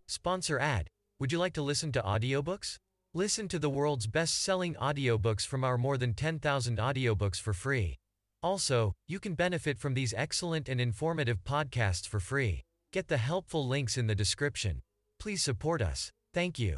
Sponsor ad. Would you like to listen to audiobooks? Listen to the world's best-selling audiobooks from our more than 10,000 audiobooks for free. Also, you can benefit from these excellent and informative podcasts for free. Get the helpful links in the description. Please support us. Thank you.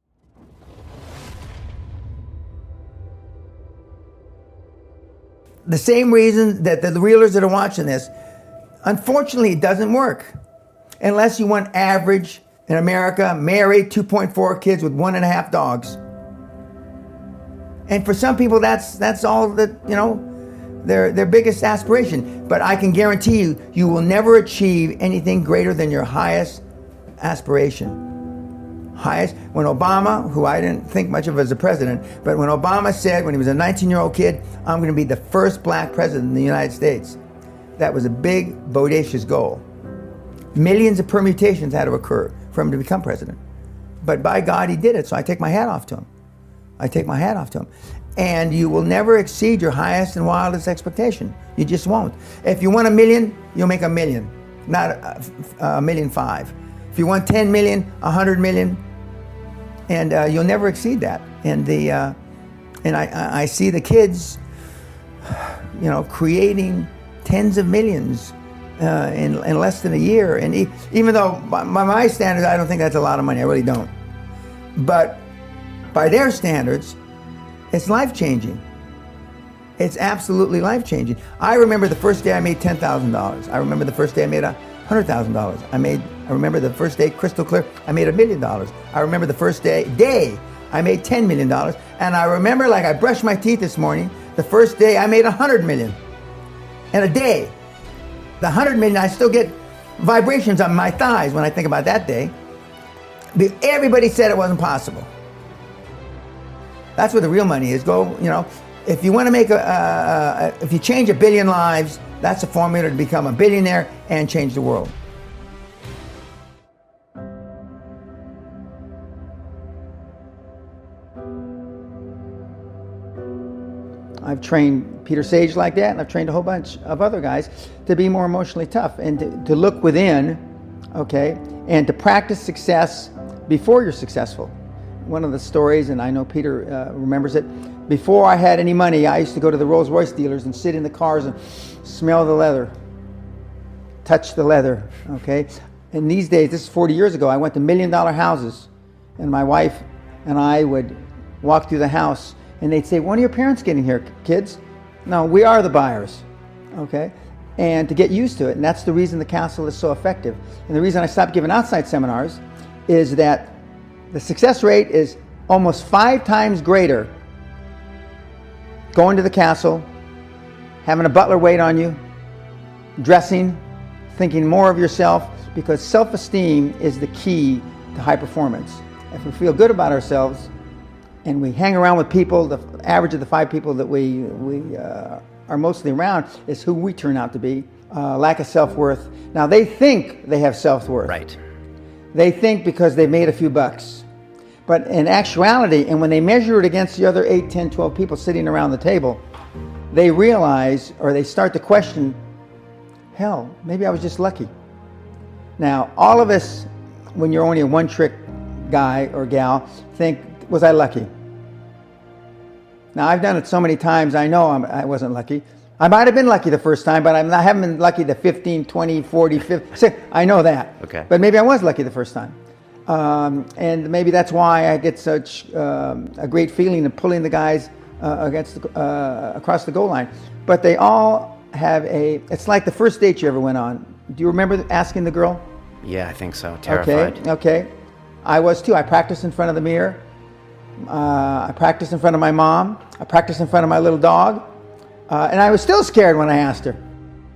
The same reason that the realtors that are watching this, unfortunately, it doesn't work. Unless you want average in America, married, 2.4 kids with 1.5 dogs. And for some people, that's all that, their biggest aspiration. But I can guarantee you, you will never achieve anything greater than your highest aspiration. When Obama, who I didn't think much of as a president, but when Obama said, when he was a 19-year-old kid, I'm going to be the first black president in the United States, that was a big, bodacious goal. Millions of permutations had to occur for him to become president. But by God, he did it, so I take my hat off to him. And you will never exceed your highest and wildest expectation. You just won't. If you want $1 million, you'll make $1 million, not $1.5 million. If you want 10 million, 100 million, and you'll never exceed that. And I see the kids, creating tens of millions in less than a year. And even though by my standards, I don't think that's a lot of money. I really don't. But by their standards, it's life-changing. It's absolutely life-changing. I remember the first day I made $10,000. I remember the first day I made $100,000. I remember the first day, crystal clear, I made $1 million. I remember the first day I made $10 million. And I remember, like I brushed my teeth this morning, the first day I made $100 million. In a day. The $100 million, I still get vibrations on my thighs when I think about that day. Everybody said it wasn't possible. That's where the real money is. If you want to make if you change 1 billion lives, that's a formula to become a billionaire and change the world. I've trained Peter Sage like that, and I've trained a whole bunch of other guys to be more emotionally tough and to look within, okay, and to practice success before you're successful. One of the stories, and I know Peter remembers it, before I had any money, I used to go to the Rolls-Royce dealers and sit in the cars and smell the leather, touch the leather, okay? And these days, this is 40 years ago, I went to $1 million houses, and my wife and I would walk through the house, and they'd say, when are your parents getting here, kids? No, we are the buyers, okay? And to get used to it, and that's the reason the castle is so effective. And the reason I stopped giving outside seminars is that the success rate is almost 5 times greater going to the castle, having a butler wait on you, dressing, thinking more of yourself, because self-esteem is the key to high performance. If we feel good about ourselves and we hang around with people, the average of the 5 people that we are mostly around is who we turn out to be. Lack of self-worth. Now they think they have self-worth. Right. They think because they made a few bucks. But in actuality, and when they measure it against the other 8, 10, 12 people sitting around the table, they realize, or they start to question, hell, maybe I was just lucky. Now, all of us, when you're only a one-trick guy or gal, think, was I lucky? Now, I've done it so many times, I know I wasn't lucky. I might have been lucky the first time, but I haven't been lucky the 15, 20, 40, 50. I know that. Okay. But maybe I was lucky the first time. And maybe that's why I get such a great feeling of pulling the guys across the goal line. But they all have it's like the first date you ever went on. Do you remember asking the girl? Yeah, I think so. Terrified. Okay. I was too. I practiced in front of the mirror. I practiced in front of my mom. I practiced in front of my little dog. And I was still scared when I asked her.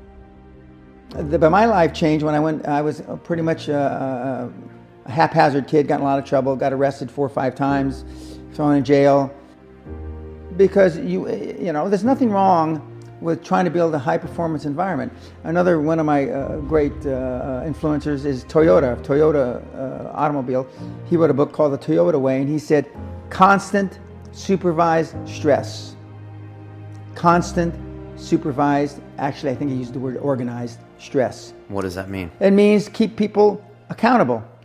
But my life changed when I was pretty much a haphazard kid, got in a lot of trouble, got arrested 4 or 5 times, thrown in jail. Because there's nothing wrong with trying to build a high-performance environment. Another one of my great influencers is Toyota automobile. He wrote a book called The Toyota Way, and he said, constant supervised stress. Constant supervised, actually I think he used the word organized stress. What does that mean? It means keep people accountable.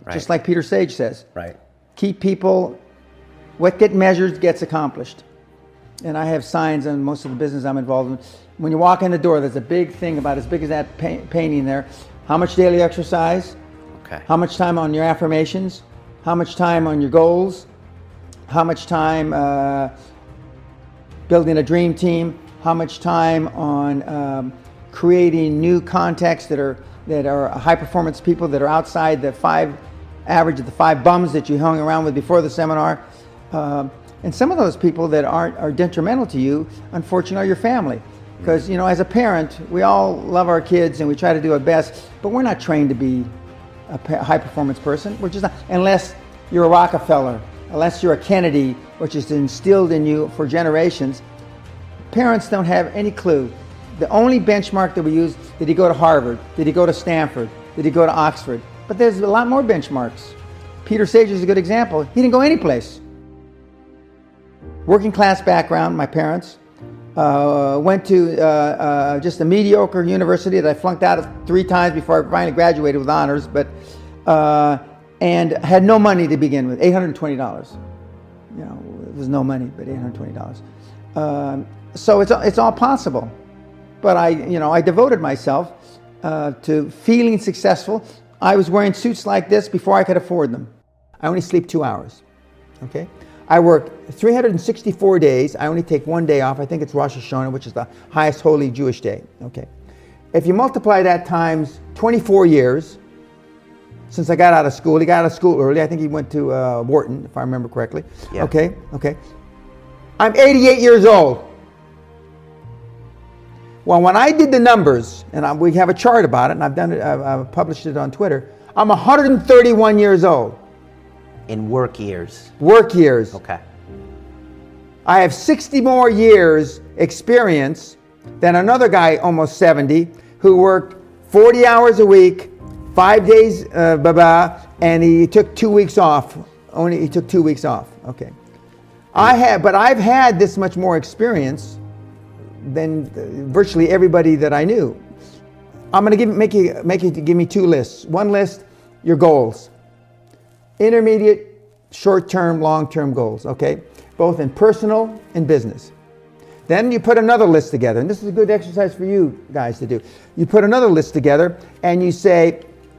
just like Peter Sage says. Right. Keep people, what gets measured gets accomplished. And I have signs on most of the business I'm involved in. When you walk in the door, there's a big thing about as big as that painting there. How much daily exercise? Okay. How much time on your affirmations? How much time on your goals? How much time building a dream team? How much time on creating new contacts that are high performance people that are outside the average of the 5 bums that you hung around with before the seminar? And some of those people that are detrimental to you, unfortunately, are your family. Because, you know, as a parent, we all love our kids and we try to do our best, but we're not trained to be a high performance person. We're just not, unless you're a Rockefeller, unless you're a Kennedy, which is instilled in you for generations. Parents don't have any clue. The only benchmark that we use, did he go to Harvard? Did he go to Stanford? Did he go to Oxford? But there's a lot more benchmarks. Peter Sage is a good example. He didn't go anyplace. Working class background, my parents. Went to just a mediocre university that I flunked out of 3 times before I finally graduated with honors, but and had no money to begin with, $820. You know, it was no money, but $820. So it's all possible. But I devoted myself to feeling successful. I was wearing suits like this before I could afford them. I only sleep 2 hours. Okay. I work 364 days. I only take 1 day off. I think it's Rosh Hashanah, which is the highest holy Jewish day. Okay. If you multiply that times 24 years, since I got out of school, he got out of school early. I think he went to Wharton, if I remember correctly. Yeah. Okay. I'm 88 years old. Well, when I did the numbers, and we have a chart about it, and I've done it, I've published it on Twitter, I'm 131 years old. In work years. Work years. Okay. I have 60 more years experience than another guy, almost 70, who worked 40 hours a week, 5 days, and he took 2 weeks off. He took 2 weeks off. Okay. But I've had this much more experience than virtually everybody that I knew. I'm going to make you give me 2 lists. One list, your goals. Intermediate, short-term, long-term goals, okay? Both in personal and business. Then you put another list together, and this is a good exercise for you guys to do. You put another list together, and you say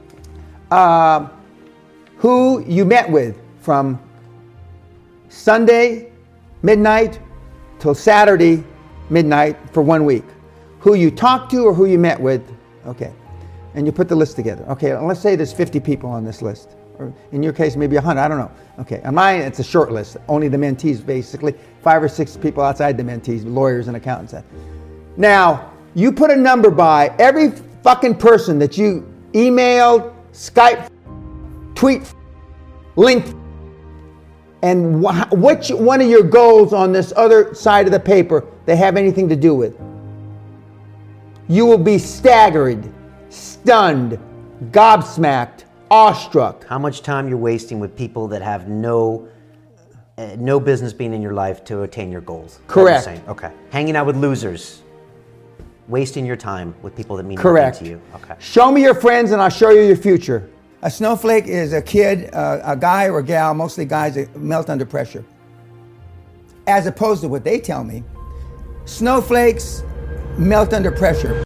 who you met with from Sunday midnight till Saturday midnight for 1 week. Who you talked to or who you met with, okay? And you put the list together. Okay, let's say there's 50 people on this list. Or in your case, maybe 100, I don't know. Okay, on mine, it's a short list. Only the mentees, basically. 5 or 6 people outside the mentees, lawyers and accountants. Now, you put a number by every fucking person that you emailed, Skype, tweet, link, and which one of your goals on this other side of the paper they have anything to do with. You will be staggered, stunned, gobsmacked, awestruck. How much time you're wasting with people that have no business being in your life to attain your goals. Correct. Okay. Hanging out with losers. Wasting your time with people that mean Correct. nothing to you. Okay. Show me your friends and I'll show you your future. A snowflake is a kid, a guy or a gal, mostly guys that melt under pressure. As opposed to what they tell me, snowflakes melt under pressure.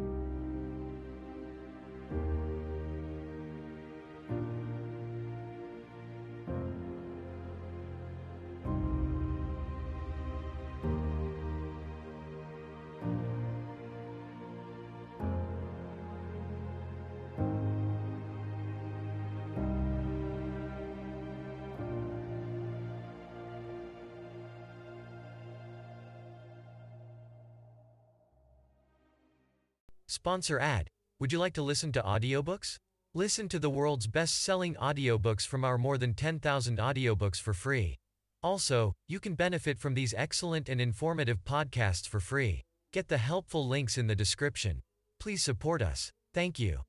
Sponsor ad. Would you like to listen to audiobooks? Listen to the world's best-selling audiobooks from our more than 10,000 audiobooks for free. Also, you can benefit from these excellent and informative podcasts for free. Get the helpful links in the description. Please support us. Thank you.